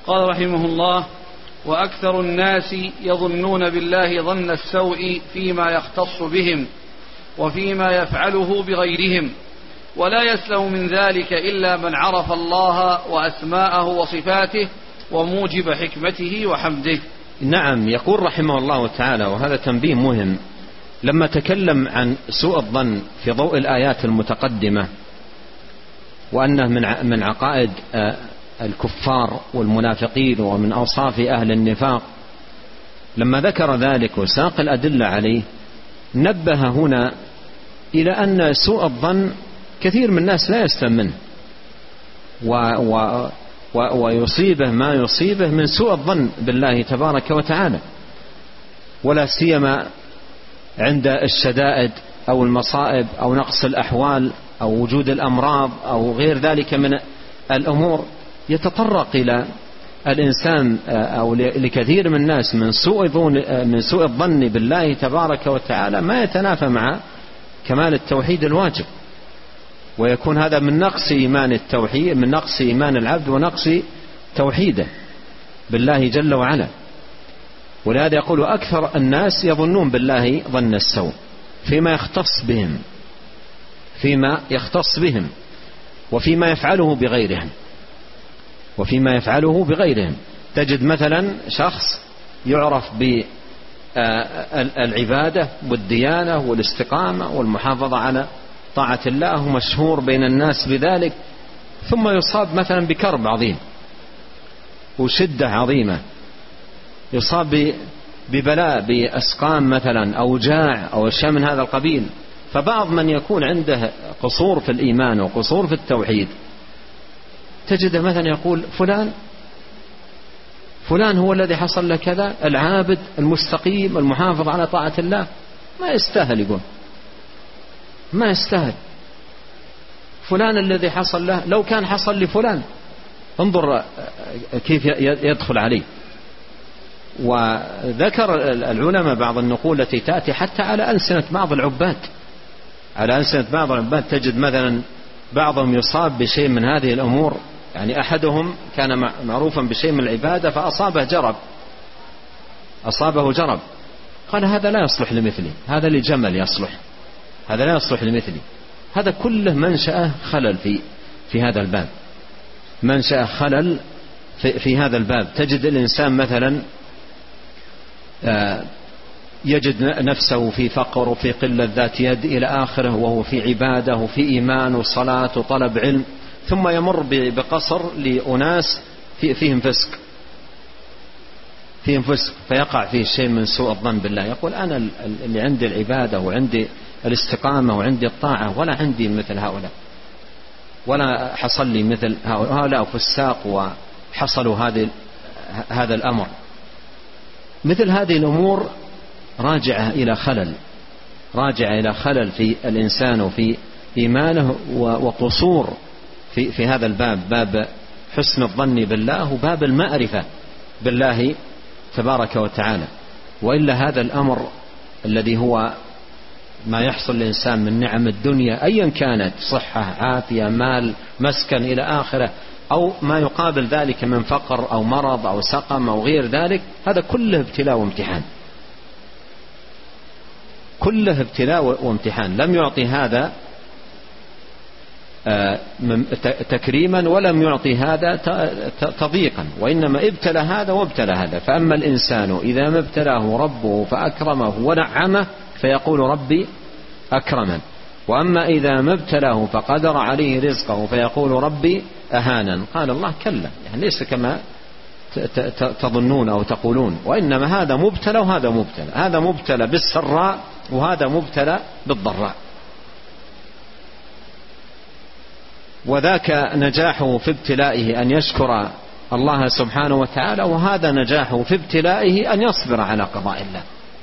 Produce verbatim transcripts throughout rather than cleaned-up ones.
قال رحمه الله: وأكثر الناس يظنون بالله ظن السوء فيما يختص بهم وفيما يفعله بغيرهم، ولا يسلم من ذلك إلا من عرف الله وأسماءه وصفاته وموجب حكمته وحمده. نعم، يقول رحمه الله تعالى، وهذا تنبيه مهم، لما تكلم عن سوء الظن في ضوء الآيات المتقدمة وأنه من عقائد الكفار والمنافقين ومن أوصاف أهل النفاق، لما ذكر ذلك وساق الأدلة عليه نبه هنا إلى أن سوء الظن كثير من الناس لا يسلم منه و و و ويصيبه ما يصيبه من سوء الظن بالله تبارك وتعالى، ولا سيما عند الشدائد أو المصائب أو نقص الأحوال أو وجود الأمراض أو غير ذلك من الأمور، يتطرق إلى الإنسان أو لكثير من الناس من سوء من سوء الظن بالله تبارك وتعالى ما يتنافى مع كمال التوحيد الواجب، ويكون هذا من نقص إيمان التوحيد، من نقص إيمان العبد ونقص توحيده بالله جل وعلا. ولهذا يقول: أكثر الناس يظنون بالله ظن السوء فيما يختص بهم فيما يختص بهم وفيما يفعله بغيرهم وفيما يفعله بغيرهم تجد مثلا شخص يعرف بالعبادة والديانة والاستقامة والمحافظة على طاعة الله ومشهور بين الناس بذلك، ثم يصاب مثلا بكرب عظيم وشدة عظيمة، يصاب ببلاء بأسقام مثلا أو جاع أو شيء من هذا القبيل. فبعض من يكون عنده قصور في الإيمان وقصور في التوحيد تجده مثلا يقول: فلان فلان هو الذي حصل له كذا، العابد المستقيم المحافظ على طاعة الله، ما يستاهل، يقول ما يستاهل. فلان الذي حصل له لو كان حصل لفلان انظر كيف يدخل عليه. وذكر العلماء بعض النقول التي تأتي حتى على ألسنة بعض العباد على ألسنة بعض العباد تجد مثلا بعضهم يصاب بشيء من هذه الأمور، يعني أحدهم كان معروفا بشيء من العبادة فأصابه جرب أصابه جرب قال: هذا لا يصلح لمثلي، هذا لجمل يصلح، هذا لا يصلح لمثلي. هذا كله منشأه خلل في في هذا الباب، منشأه خلل في, في هذا الباب. تجد الإنسان مثلا يجد نفسه في فقر وفي قلة ذات يد إلى آخره، وهو في عبادة وفي إيمان وصلاة وطلب علم، ثم يمر بقصر لأناس فيهم فسق فيهم فسق فيقع فيه شيء من سوء الظن بالله، يقول: أنا اللي عندي العبادة وعندي الاستقامة وعندي الطاعة ولا عندي مثل هؤلاء، ولا حصل لي مثل هؤلاء فساق وحصلوا هذه هذا الأمر. مثل هذه الأمور راجعة إلى خلل راجعة إلى خلل في الإنسان وفي إيمانه وقصور في في هذا الباب، باب حسن الظن بالله وباب المعرفة بالله تبارك وتعالى. وإلا هذا الأمر الذي هو ما يحصل للإنسان من نعم الدنيا أيا كانت، صحة، عافية، مال، مسكن إلى آخره، أو ما يقابل ذلك من فقر أو مرض أو سقم أو غير ذلك، هذا كله ابتلاء وامتحان، كله ابتلاء وامتحان. لم يعطي هذا تكريما ولم يعطي هذا تضييقا، وإنما ابتلى هذا وابتلى هذا. فأما الإنسان إذا ما ابتلاه ربه فأكرمه ونعمه فيقول: ربي أكرمن. وأما إذا ما ابتلاه فقدر عليه رزقه فيقول: ربي أهانا. قال الله: كلا، يعني ليس كما تظنون أو تقولون، وإنما هذا مبتلى وهذا مبتلى، هذا مبتلى بالسراء وهذا مبتلى بالضراء. وذاك نجاحه في ابتلائه أن يشكر الله سبحانه وتعالى، وهذا نجاحه في ابتلائه أن يصبر على قضاء الله.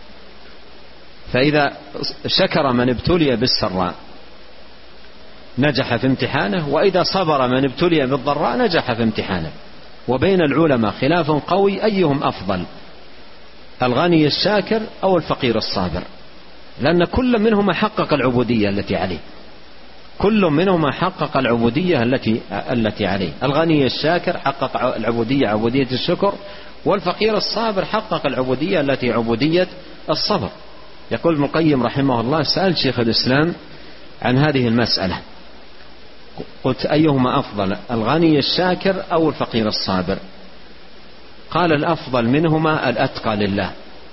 فإذا شكر من ابتلي بالسراء نجح في امتحانه، وإذا صبر من ابتلي بالضراء نجح في امتحانه. وبين العلماء خلاف قوي أيهم أفضل، الغني الشاكر أو الفقير الصابر، لأن كل منهما حقق العبودية التي عليه. كل منهما حقق العبودية التي التي عليه. الغني الشاكر حقق العبودية عبودية الشكر، والفقير الصابر حقق العبودية التي عبودية الصبر. يقول ابن القيم رحمه الله: سأل شيخ الإسلام عن هذه المسألة، قلت: أيهما أفضل، الغني الشاكر أو الفقير الصابر؟ قال: الأفضل منهما الأتقى لله.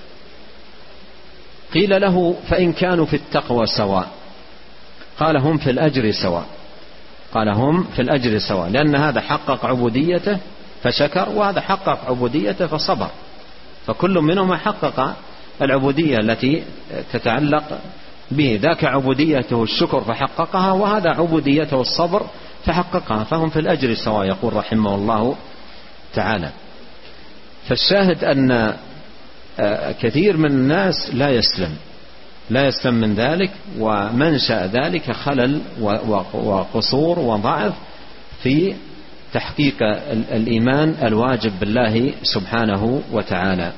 قيل له: فإن كانوا في التقوى سواء؟ قال: هم في الأجر سواء. قال: هم في الأجر سواء، لأن هذا حقق عبوديته فشكر، وهذا حقق عبوديته فصبر، فكل منهما حقق العبودية التي تتعلق به. ذاك عبوديته الشكر فحققها، وهذا عبوديته الصبر فحققها، فهم في الأجر سواء، يقول رحمه الله تعالى. فالشاهد أن كثير من الناس لا يسلم لا يسلم من ذلك، ومنشأ ذلك خلل وقصور وضعف في تحقيق الإيمان الواجب بالله سبحانه وتعالى.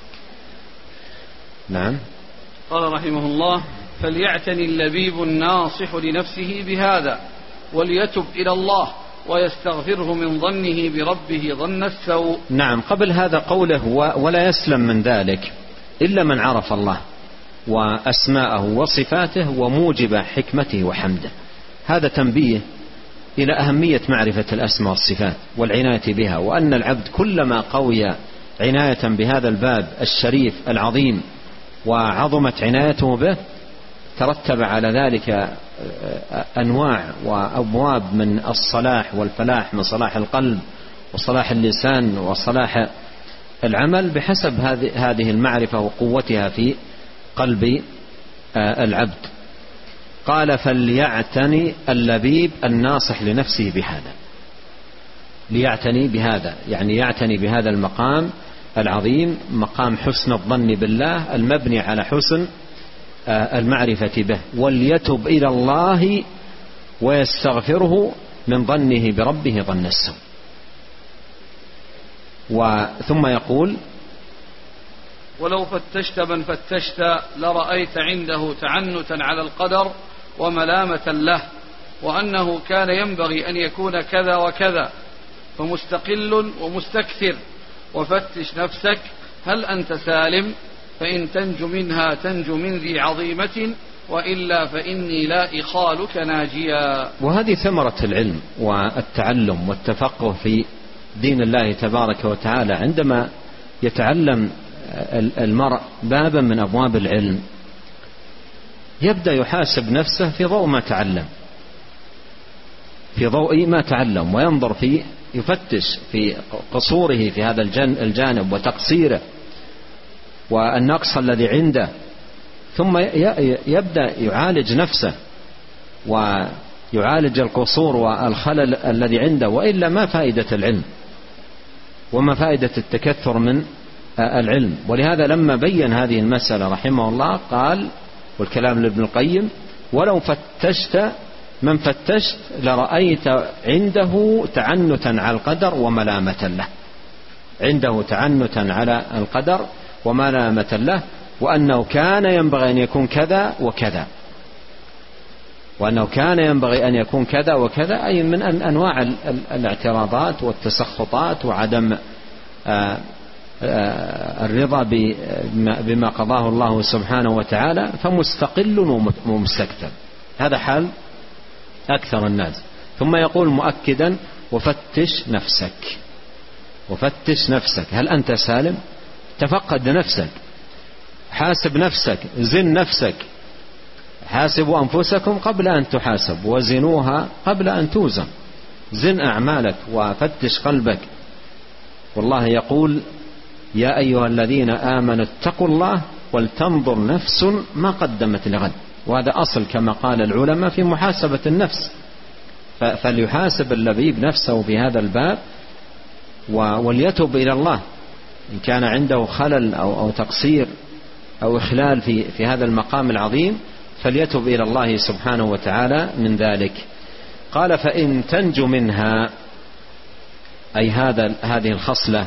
نعم. قال رحمه الله: فليعتني اللبيب الناصح لنفسه بهذا، وليتب إلى الله ويستغفره من ظنه بربه ظن السوء. نعم. قبل هذا قوله: ولا يسلم من ذلك إلا من عرف الله وأسماءه وصفاته وموجب حكمته وحمده. هذا تنبيه إلى أهمية معرفة الأسماء والصفات والعناية بها، وأن العبد كلما قوي عناية بهذا الباب الشريف العظيم وعظمت عنايته به، ترتب على ذلك أنواع وأبواب من الصلاح والفلاح، من صلاح القلب وصلاح اللسان وصلاح العمل، بحسب هذه المعرفة وقوتها في قلب العبد. قال: فليعتني اللبيب الناصح لنفسه بهذا. ليعتني بهذا يعني يعتني بهذا المقام العظيم، مقام حسن الظن بالله المبني على حسن المعرفة به، وليتب إلى الله ويستغفره من ظنه بربه ظن السوء. وثم يقول: ولو فتشت من فتشت لرأيت عنده تعنتا على القدر وملامة له، وأنه كان ينبغي أن يكون كذا وكذا، فمستقل ومستكثر. وفتش نفسك هل أنت سالم، فإن تنج منها تنج من ذي عظيمة، وإلا فإني لا إخالك ناجيا. وهذه ثمرة العلم والتعلم والتفقه في دين الله تبارك وتعالى. عندما يتعلم المرء بابا من أبواب العلم، يبدأ يحاسب نفسه في ضوء ما تعلم في ضوء ما تعلم وينظر فيه، يفتش في قصوره في هذا الجانب وتقصيره والنقص الذي عنده، ثم يبدأ يعالج نفسه ويعالج القصور والخلل الذي عنده، وإلا ما فائدة العلم وما فائدة التكثر من العلم. ولهذا لما بين هذه المسألة رحمه الله قال، والكلام لابن القيم: ولو فتشت من فتشت لرأيت عنده تعنتا على القدر وملامة له. عنده تعنتا على القدر وملامة له، وأنه كان ينبغي أن يكون كذا وكذا، وأنه كان ينبغي أن يكون كذا وكذا، أي من أنواع الاعتراضات والتسخطات وعدم الرضا بما قضاه الله سبحانه وتعالى، فمستقل ومستكثر. هذا حال أكثر الناس. ثم يقول مؤكدا: وفتش نفسك. وفتش نفسك هل أنت سالم؟ تفقد نفسك، حاسب نفسك، زن نفسك. حاسبوا أنفسكم قبل أن تحاسب وزنوها قبل أن توزن. زن أعمالك وفتش قلبك. والله يقول: يا أيها الذين آمنوا اتقوا الله ولتنظر نفس ما قدمت لغد. وهذا أصل كما قال العلماء في محاسبة النفس، فليحاسب اللبيب نفسه في هذا الباب، وليتب إلى الله إن كان عنده خلل أو, أو تقصير أو إخلال في, في هذا المقام العظيم، فليتب إلى الله سبحانه وتعالى من ذلك. قال: فإن تنجو منها، أي هذا هذه الخصلة.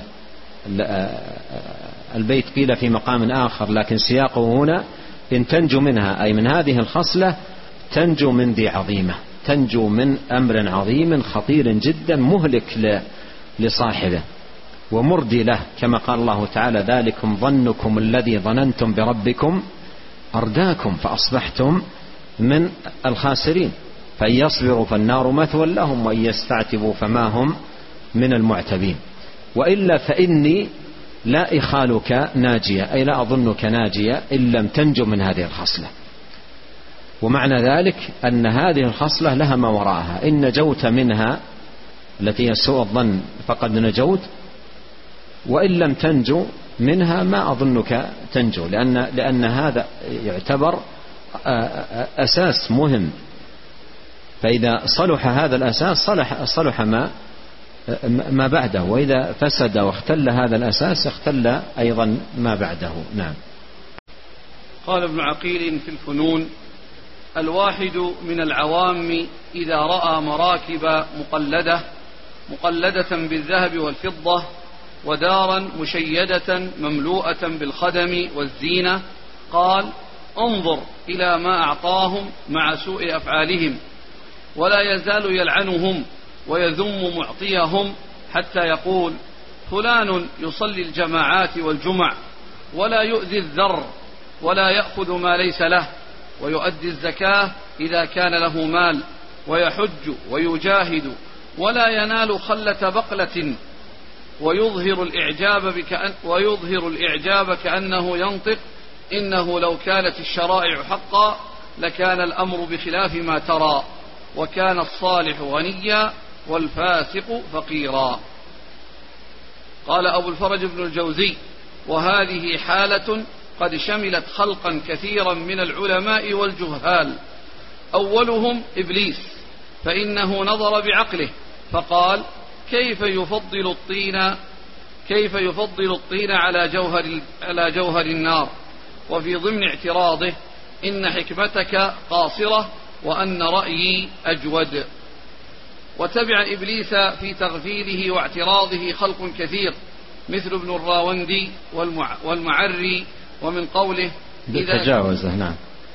البيت قيل في مقام آخر لكن سياقه هنا: إن تنجو منها، أي من هذه الخصلة تنجو من ذي عظيمة. تنجو من أمر عظيم خطير جدا مهلك لصاحبه ومردي له، كما قال الله تعالى: ذلكم ظنكم الذي ظننتم بربكم أرداكم فأصبحتم من الخاسرين، فإن يصبروا فالنار مثوى لهم وإن يستعتبوا فما هم من المعتبين، وإلا فإني لا إخالك ناجية، أي لا أظنك ناجية إن لم تنجو من هذه الخصلة. ومعنى ذلك أن هذه الخصلة لها ما وراءها، إن نجوت منها التي هي سوء الظن فقد نجوت، وإن لم تنجو منها ما أظنك تنجو، لأن, لأن هذا يعتبر أساس مهم، فإذا صلح هذا الأساس صلح, صلح ما, ما بعده، وإذا فسد واختل هذا الأساس اختل أيضا ما بعده. نعم. قال ابن عقيل في الفنون: الواحد من العوام إذا رأى مراكب مقلدة مقلدة بالذهب والفضة ودارا مشيدة مملوءة بالخدم والزينة قال: انظر إلى ما أعطاهم مع سوء أفعالهم، ولا يزال يلعنهم ويذم معطيهم حتى يقول: فلان يصلي الجماعات والجمع ولا يؤذي الذر ولا يأخذ ما ليس له، ويؤدي الزكاة إذا كان له مال، ويحج ويجاهد ولا ينال خلة بقلة، ويظهر الإعجاب, بكأن ويظهر الإعجاب كأنه ينطق: إنه لو كانت الشرائع حقا لكان الأمر بخلاف ما ترى، وكان الصالح غنيا والفاسق فقيرا. قال أبو الفرج بن الجوزي: وهذه حالة قد شملت خلقا كثيرا من العلماء والجهال. أولهم إبليس، فإنه نظر بعقله فقال: كيف يفضل الطين كيف يفضل الطين على جوهر على جوهر النار، وفي ضمن اعتراضه: إن حكمتك قاصرة وأن رأيي أجود. وتبع إبليس في تغفيله واعتراضه خلق كثير مثل ابن الراوندي والمعري، ومن قوله إذا تجاوزه. نعم.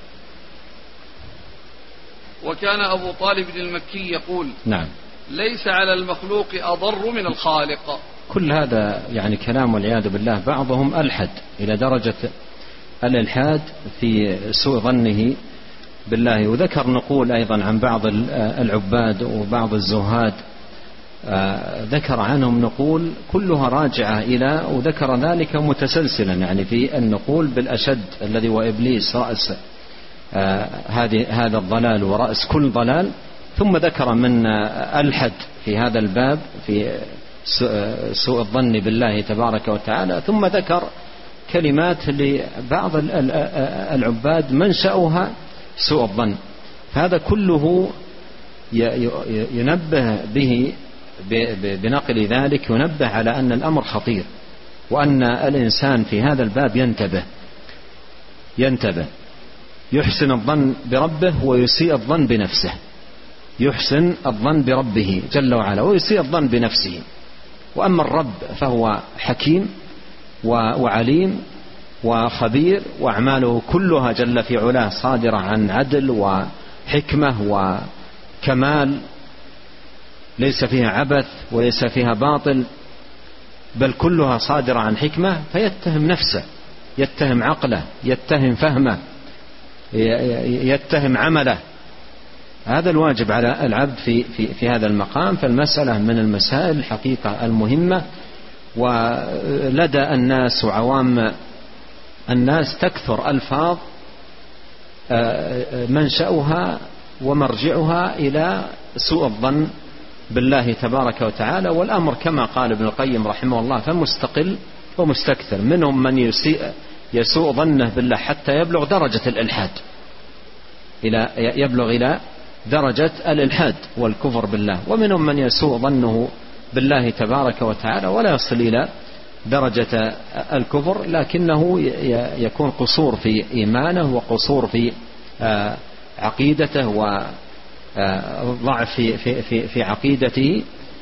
وكان أبو طالب المكي يقول: نعم. ليس على المخلوق أضر من الخالق. كل هذا يعني كلام والعياذ بالله، بعضهم ألحد إلى درجة الإلحاد في سوء ظنه بالله. وذكر نقول أيضا عن بعض العباد وبعض الزهاد، ذكر عنهم نقول كلها راجعة إلى، وذكر ذلك متسلسلا يعني في النقول بالأشد الذي هو إبليس رأس هذا الضلال ورأس كل ضلال، ثم ذكر من ألحد في هذا الباب في سوء الظن بالله تبارك وتعالى، ثم ذكر كلمات لبعض العباد منشأها سوء الظن. فهذا كله ينبه به بنقل ذلك، ينبه على أن الأمر خطير، وأن الإنسان في هذا الباب ينتبه ينتبه يحسن الظن بربه ويسيء الظن بنفسه، يحسن الظن بربه جل وعلا ويسيء الظن بنفسه. وأما الرب فهو حكيم وعليم وخبير، وأعماله كلها جل في علاه صادرة عن عدل وحكمة وكمال، ليس فيها عبث وليس فيها باطل، بل كلها صادرة عن حكمة. فيتهم نفسه، يتهم عقله، يتهم فهمه، يتهم عمله. هذا الواجب على العبد في, في, في هذا المقام. فالمسألة من المسائل الحقيقة المهمة، ولدى الناس وعوام الناس تكثر ألفاظ منشأها ومرجعها إلى سوء الظن بالله تبارك وتعالى. والأمر كما قال ابن القيم رحمه الله فمستقل ومستكثر. منهم من يسيء يسوء ظنه بالله حتى يبلغ درجة الإلحاد، إلى يبلغ إلى درجة الإلحاد والكفر بالله، ومنهم من يسوء ظنه بالله تبارك وتعالى ولا يصل إلى درجة الكفر، لكنه يكون قصور في إيمانه وقصور في عقيدته وضعف في, في, في, في عقيدته.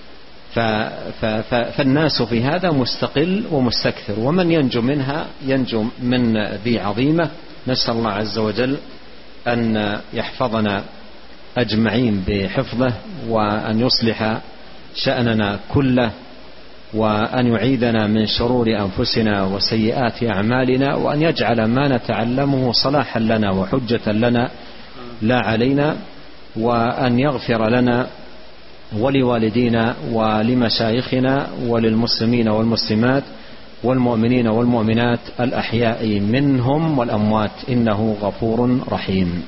فالناس في هذا مستقل ومستكثر، ومن ينجو منها ينجو من ذي عظيمة. نسأل الله عز وجل أن يحفظنا أجمعين بحفظه، وأن يصلح شأننا كله، وأن يعيذنا من شرور أنفسنا وسيئات أعمالنا، وأن يجعل ما نتعلمه صلاحا لنا وحجة لنا لا علينا، وأن يغفر لنا ولوالدينا ولمشايخنا وللمسلمين والمسلمات والمؤمنين والمؤمنات الأحياء منهم والأموات، إنه غفور رحيم.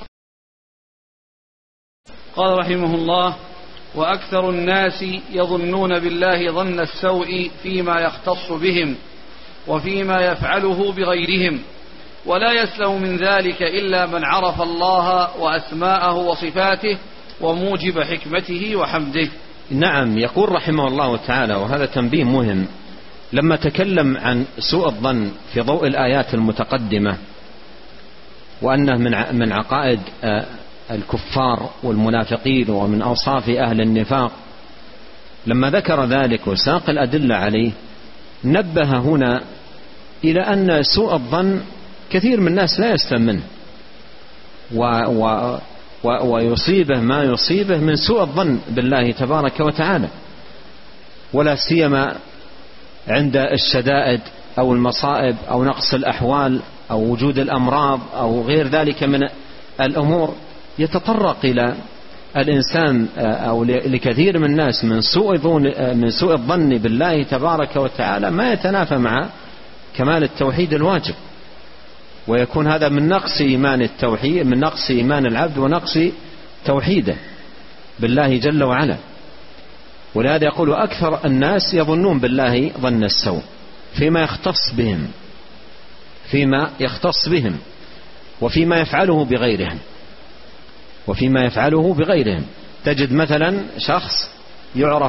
قال رحمه الله: وأكثر الناس يظنون بالله ظن السوء فيما يختص بهم وفيما يفعله بغيرهم، ولا يسلم من ذلك إلا من عرف الله وأسماءه وصفاته وموجب حكمته وحمده. نعم، يقول رحمه الله تعالى، وهذا تنبيه مهم، لما تكلم عن سوء الظن في ضوء الآيات المتقدمة وأنه من عقائد الكفار والمنافقين ومن أوصاف أهل النفاق، لما ذكر ذلك وساق الأدلة عليه، نبه هنا إلى أن سوء الظن كثير من الناس لا يسلم منه، و و و ويصيبه ما يصيبه من سوء الظن بالله تبارك وتعالى، ولا سيما عند الشدائد أو المصائب أو نقص الأحوال أو وجود الأمراض أو غير ذلك من الأمور، يتطرق إلى الإنسان أو لكثير من الناس من سوء من سوء الظن بالله تبارك وتعالى ما يتنافى مع كمال التوحيد الواجب، ويكون هذا من نقص إيمان التوحيد، من نقص إيمان العبد ونقص توحيده بالله جل وعلا. ولهذا يقول: أكثر الناس يظنون بالله ظن السوء فيما يختص بهم فيما يختص بهم وفيما يفعله بغيرهم وفيما يفعله بغيرهم تجد مثلا شخص يعرف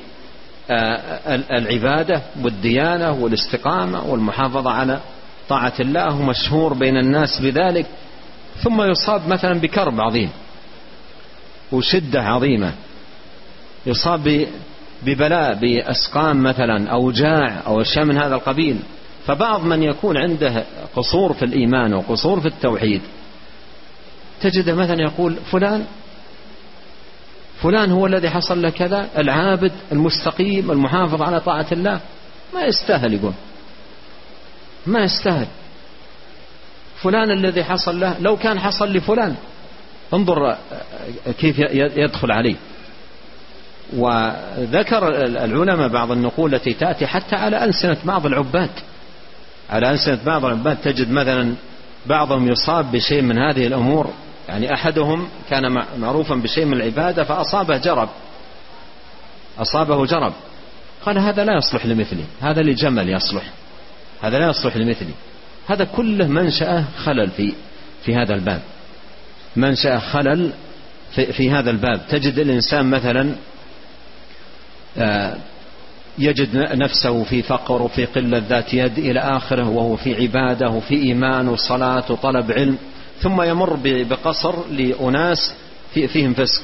بالعبادة والديانة والاستقامة والمحافظة على طاعة الله ومشهور بين الناس بذلك، ثم يصاب مثلا بكرب عظيم وشدة عظيمة، يصاب ببلاء بأسقام مثلا أو جاع أو شيء من هذا القبيل. فبعض من يكون عنده قصور في الإيمان وقصور في التوحيد تجده مثلا يقول: فلان فلان هو الذي حصل له كذا، العابد المستقيم المحافظ على طاعة الله، ما يستاهل، يقول ما يستاهل. فلان الذي حصل له لو كان حصل لفلان، انظر كيف يدخل عليه. وذكر العلماء بعض النقول التي تأتي حتى على ألسنة بعض العباد على ألسنة بعض العباد تجد مثلا بعضهم يصاب بشيء من هذه الأمور، يعني أحدهم كان معروفا بشيء من العبادة فأصابه جرب أصابه جرب قال: هذا لا يصلح لمثلي، هذا لجمل يصلح، هذا لا يصلح لمثلي. هذا كله منشأه خلل في في هذا الباب، منشأه خلل في, في هذا الباب. تجد الإنسان مثلا يجد نفسه في فقر وفي قلة ذات يد إلى آخره، وهو في عبادة وفي إيمان وصلاة وطلب علم، ثم يمر بقصر لأناس فيهم فسق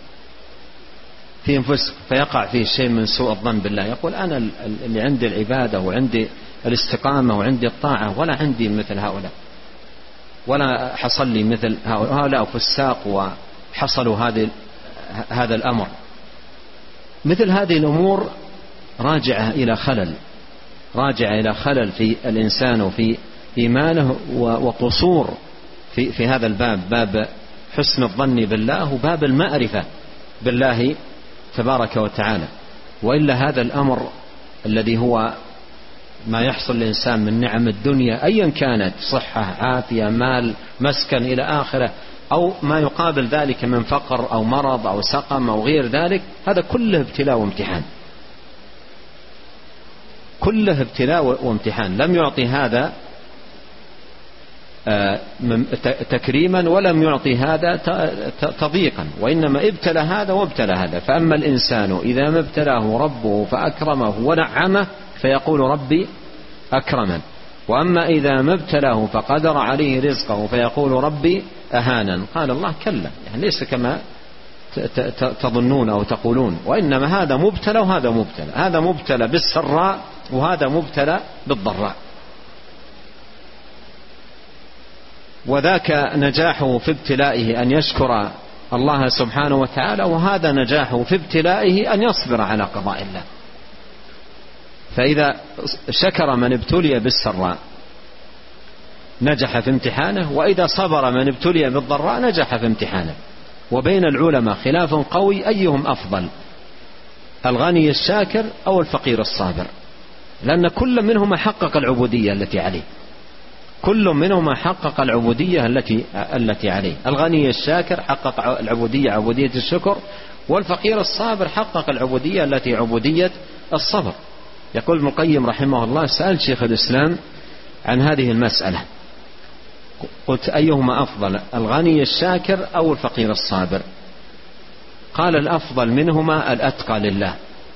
فيهم فسق فيقع فيه شيء من سوء الظن بالله، يقول: أنا اللي عندي العبادة وعندي الاستقامة وعندي الطاعة ولا عندي مثل هؤلاء، ولا حصل لي مثل هؤلاء فساق وحصلوا هذه هذا الأمر. مثل هذه الأمور راجعة إلى خلل راجعة إلى خلل في الإنسان وفي إيمانه وقصور في في هذا الباب، باب حسن الظن بالله وباب المعرفة بالله تبارك وتعالى. وإلا هذا الأمر الذي هو ما يحصل للإنسان من نعم الدنيا أيا كانت، صحة، عافية، مال، مسكن إلى آخره، أو ما يقابل ذلك من فقر أو مرض أو سقم أو غير ذلك، هذا كله ابتلاء وامتحان، كله ابتلاء وامتحان. لم يعطي هذا تكريما ولم يعطي هذا تضييقا، وإنما ابتلى هذا وابتلى هذا. فأما الإنسان إذا ما ابتلاه ربه فأكرمه ونعمه فيقول: ربي أكرمن. وأما إذا ما ابتلاه فقدر عليه رزقه فيقول: ربي أهانا. قال الله: كلا، يعني ليس كما تظنون أو تقولون، وإنما هذا مبتلى وهذا مبتلى، هذا مبتلى بالسراء وهذا مبتلى بالضراء. وذاك نجاحه في ابتلائه أن يشكر الله سبحانه وتعالى، وهذا نجاحه في ابتلائه أن يصبر على قضاء الله. فإذا شكر من ابتلي بالسراء نجح في امتحانه، وإذا صبر من ابتلي بالضراء نجح في امتحانه. وبين العلماء خلاف قوي أيهم أفضل، الغني الشاكر أو الفقير الصابر، لأن كل منهما حقق العبودية التي عليه، كل منهما حقق العبودية التي التي عليه. الغني الشاكر حقق العبودية عبودية الشكر، والفقير الصابر حقق العبودية التي عبودية الصبر. يقول ابن القيم رحمه الله: سأل شيخ الإسلام عن هذه المسألة، قلت أيهما أفضل، الغني الشاكر أو الفقير الصابر؟ قال: الأفضل منهما الأتقى لله.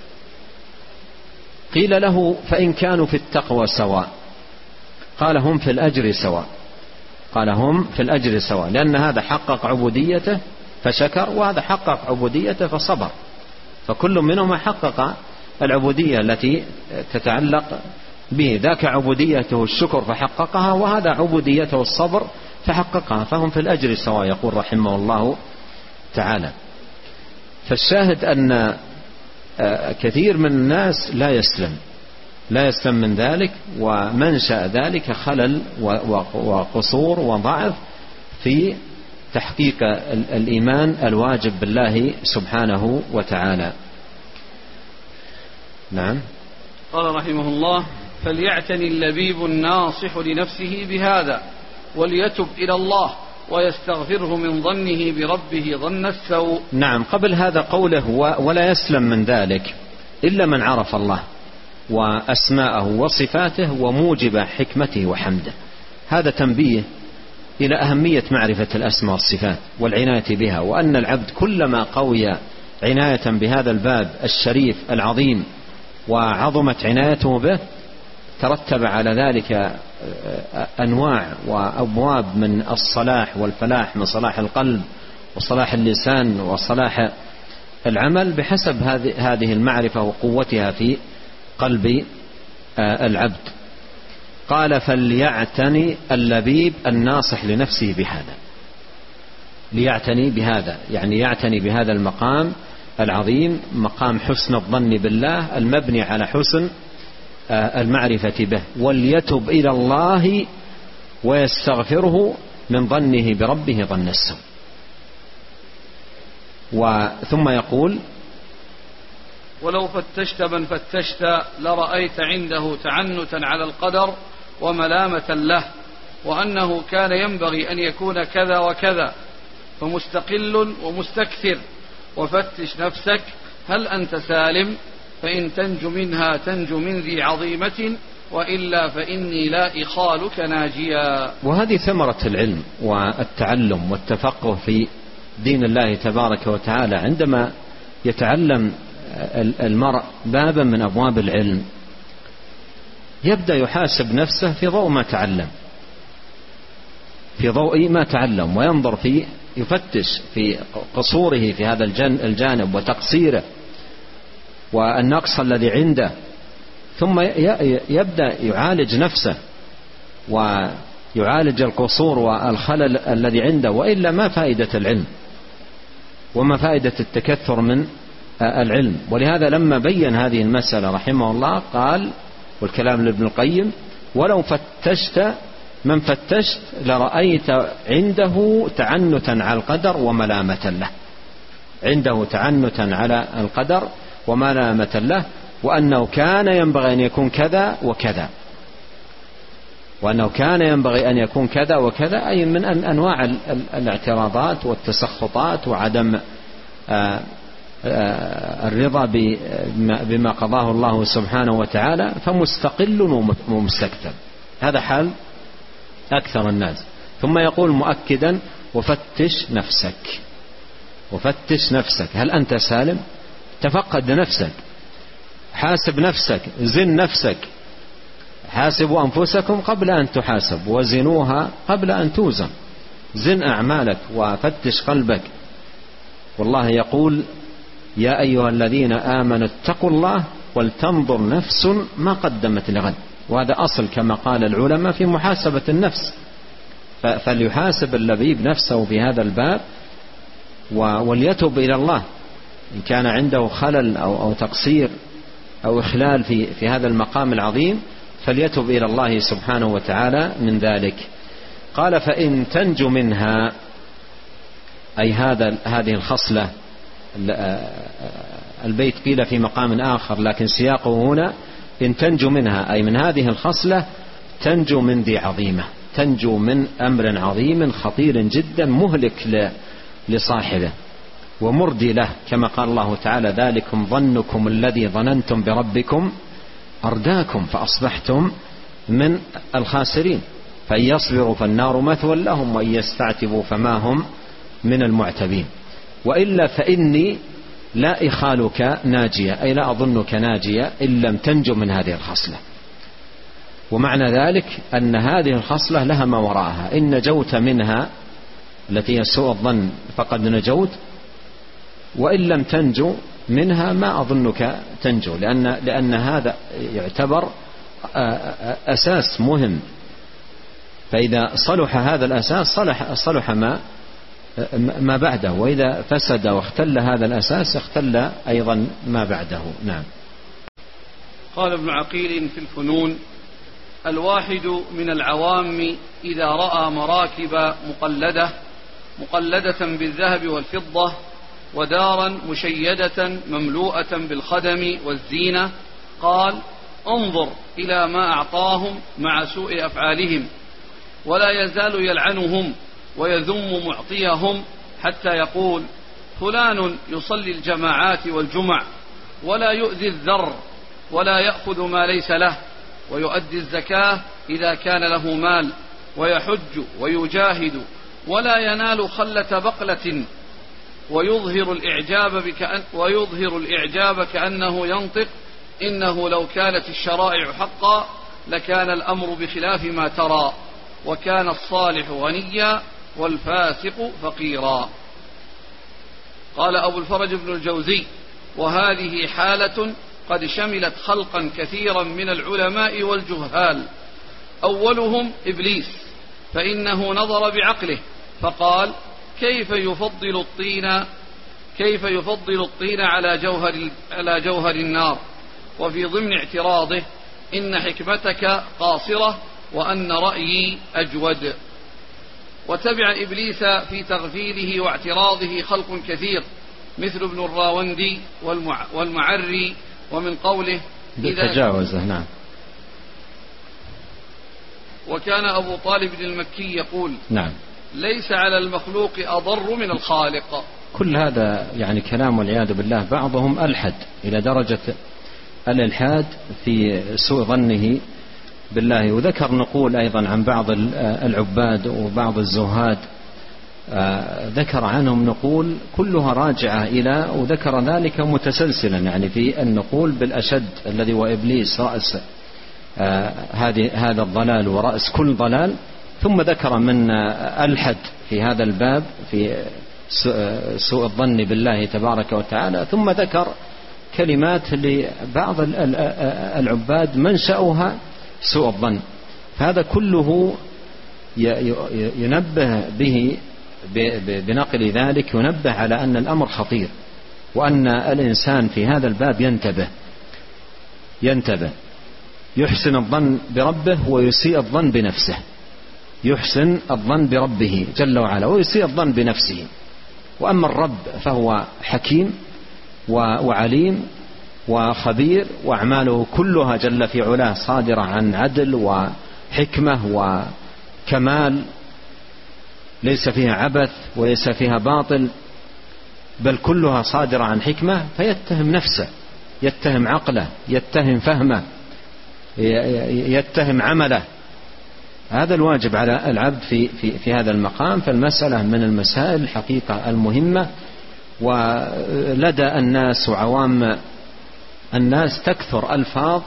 قيل له: فإن كانوا في التقوى سواء؟ قال: هم في الأجر سواء. قال: هم في الأجر سواء، لأن هذا حقق عبوديته فشكر، وهذا حقق عبوديته فصبر، فكل منهما حقق العبودية التي تتعلق به، ذاك عبوديته الشكر فحققها، وهذا عبوديته الصبر فحققها، فهم في الأجر سواء، يقول رحمه الله تعالى. فالشاهد أن كثير من الناس لا يسلم لا يسلم من ذلك، ومنشأ ذلك خلل وقصور وضعف في تحقيق الإيمان الواجب بالله سبحانه وتعالى. نعم. قال رحمه الله: فليعتني اللبيب الناصح لنفسه بهذا، وليتب إلى الله ويستغفره من ظنه بربه ظن السوء. نعم. قبل هذا قوله: ولا يسلم من ذلك إلا من عرف الله وأسماءه وصفاته وموجب حكمته وحمده. هذا تنبيه إلى أهمية معرفة الأسماء والصفات والعناية بها، وأن العبد كلما قوي عناية بهذا الباب الشريف العظيم وعظمت عنايته به، ترتب على ذلك أنواع وأبواب من الصلاح والفلاح، من صلاح القلب وصلاح اللسان وصلاح العمل، بحسب هذه المعرفة وقوتها في قلب العبد. قال: فليعتني اللبيب الناصح لنفسه بهذا. ليعتني بهذا يعني يعتني بهذا المقام العظيم، مقام حسن الظن بالله المبني على حسن المعرفة به، وليتب إلى الله ويستغفره من ظنه بربه ظن السوء. وثم يقول: ولو فتشت من فتشت لرأيت عنده تعنتا على القدر وملامة له، وأنه كان ينبغي أن يكون كذا وكذا، فمستقل ومستكثر. وفتش نفسك هل أنت سالم، فإن تنج منها تنج من ذي عظيمة، وإلا فإني لا إخالك ناجيا. وهذه ثمرة العلم والتعلم والتفقه في دين الله تبارك وتعالى. عندما يتعلم المرء بابا من أبواب العلم يبدأ يحاسب نفسه في ضوء ما تعلم في ضوء ما تعلم وينظر فيه، يفتش في قصوره في هذا الجانب وتقصيره والنقص الذي عنده، ثم يبدأ يعالج نفسه ويعالج القصور والخلل الذي عنده، وإلا ما فائدة العلم وما فائدة التكثر من العلم. ولهذا لما بين هذه المسألة رحمه الله قال، والكلام لابن القيم: ولو فتشت من فتشت لرأيت عنده تعنتا على القدر وملامة له. عنده تعنتا على القدر وملامة له، وأنه كان ينبغي أن يكون كذا وكذا، وأنه كان ينبغي أن يكون كذا وكذا، أي من أنواع الاعتراضات والتسخطات وعدم الرضا بما قضاه الله سبحانه وتعالى، فمستقل ومستكثر. هذا حال أكثر الناس. ثم يقول مؤكدا: وفتش نفسك. وفتش نفسك هل أنت سالم؟ تفقد نفسك، حاسب نفسك، زن نفسك. حاسبوا أنفسكم قبل أن تحاسب وزنوها قبل أن توزن. زن أعمالك وفتش قلبك. والله يقول: يا أيها الذين آمنوا اتقوا الله ولتنظر نفس ما قدمت لغد. وهذا أصل كما قال العلماء في محاسبة النفس، فليحاسب اللبيب نفسه في هذا الباب وليتب إلى الله إن كان عنده خلل أو, أو تقصير أو إخلال في, في هذا المقام العظيم، فليتب إلى الله سبحانه وتعالى من ذلك. قال فإن تنجو منها، أي هذا هذه الخصلة. البيت قيل في مقام آخر لكن سياقه هنا إن تنجو منها، أي من هذه الخصلة تنجو من ذي عظيمة، تنجو من أمر عظيم خطير جدا مهلك لصاحبه ومردي له، كما قال الله تعالى ذلكم ظنكم الذي ظننتم بربكم أرداكم فأصبحتم من الخاسرين، فإن يصبروا فالنار مثوى لهم وإن يستعتبوا فما هم من المعتبين، وإلا فإني لا إخالك ناجية، أي لا أظنك ناجية إن لم تنجو من هذه الخصلة. ومعنى ذلك أن هذه الخصلة لها ما وراءها، إن نجوت منها التي هي سوء الظن فقد نجوت، وإن لم تنجو منها ما أظنك تنجو، لأن, لأن هذا يعتبر أساس مهم، فإذا صلح هذا الأساس صلح, صلح ما ما بعده، وإذا فسد واختل هذا الأساس اختل أيضا ما بعده. نعم. قال ابن عقيل في الفنون: الواحد من العوام إذا رأى مراكب مقلدة مقلدة بالذهب والفضة ودارا مشيدة مملوءة بالخدم والزينة قال: انظر إلى ما أعطاهم مع سوء أفعالهم، ولا يزال يلعنهم ويذم معطيهم حتى يقول: فلان يصلي الجماعات والجمع ولا يؤذي الذر ولا يأخذ ما ليس له، ويؤدي الزكاة إذا كان له مال، ويحج ويجاهد ولا ينال خلة بقلة، ويظهر الإعجاب, بكأن ويظهر الإعجاب كأنه ينطق: إنه لو كانت الشرائع حقا لكان الأمر بخلاف ما ترى، وكان الصالح غنيا والفاسق فقيرا. قال أبو الفرج بن الجوزي: وهذه حالة قد شملت خلقا كثيرا من العلماء والجهال، أولهم إبليس، فإنه نظر بعقله فقال: كيف يفضل الطين كيف يفضل الطين على جوهر على جوهر النار، وفي ضمن اعتراضه: إن حكمتك قاصرة وأن رأيي أجود. وتبع إبليس في تغفيله واعتراضه خلق كثير مثل ابن الراوندي والمعري، ومن قوله إذا تجاوزه. نعم. وكان أبو طالب المكي يقول: نعم. ليس على المخلوق أضر من الخالق. كل هذا يعني كلام والعياذ بالله، بعضهم ألحد إلى درجة الإلحاد في سوء ظنه بالله. وذكر نقول أيضا عن بعض العباد وبعض الزهاد، ذكر عنهم نقول كلها راجعة إلى، وذكر ذلك متسلسلا يعني في النقول بالأشد الذي هو إبليس رأس هذا الضلال ورأس كل ضلال، ثم ذكر من ألحد في هذا الباب في سوء الظن بالله تبارك وتعالى، ثم ذكر كلمات لبعض العباد منشأها سوء الظن. فهذا كله ينبه به بنقل ذلك، ينبه على أن الأمر خطير، وأن الإنسان في هذا الباب ينتبه ينتبه يحسن الظن بربه ويسيء الظن بنفسه، يحسن الظن بربه جل وعلا ويسيء الظن بنفسه. وأما الرب فهو حكيم وعليم وخبير، وأعماله كلها جل في علاه صادرة عن عدل وحكمة وكمال، ليس فيها عبث وليس فيها باطل، بل كلها صادرة عن حكمة. فيتهم نفسه، يتهم عقله، يتهم فهمه، يتهم عمله. هذا الواجب على العبد في, في, في هذا المقام. فالمسألة من المسائل الحقيقة المهمة، ولدى الناس وعوام الناس تكثر ألفاظ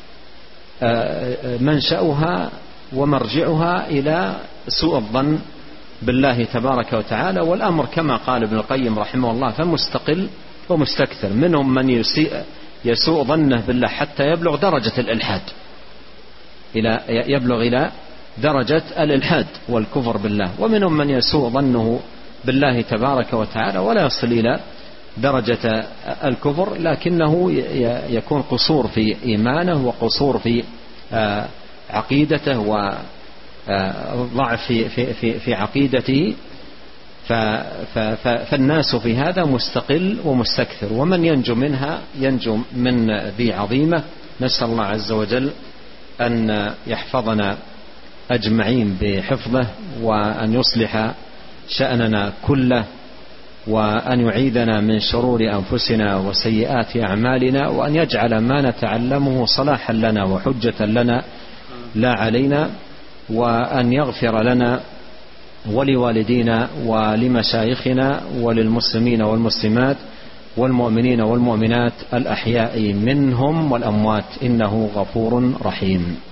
منشأها ومرجعها إلى سوء الظن بالله تبارك وتعالى. والأمر كما قال ابن القيم رحمه الله فمستقل ومستكثر، منهم من يسيء يسوء ظنه بالله حتى يبلغ درجة الإلحاد، إلى يبلغ إلى درجة الإلحاد والكفر بالله، ومنهم من يسوء ظنه بالله تبارك وتعالى ولا يصل إلى درجة الكفر، لكنه يكون قصور في إيمانه وقصور في عقيدته وضعف في, في, في, في عقيدته. فالناس في هذا مستقل ومستكثر، ومن ينجو منها ينجو من ذي عظيمة. نسأل الله عز وجل أن يحفظنا أجمعين بحفظه، وأن يصلح شأننا كله، وأن يعيذنا من شرور أنفسنا وسيئات أعمالنا، وأن يجعل ما نتعلمه صلاحا لنا وحجة لنا لا علينا، وأن يغفر لنا ولوالدينا ولمشايخنا وللمسلمين والمسلمات والمؤمنين والمؤمنات الأحياء منهم والأموات، إنه غفور رحيم.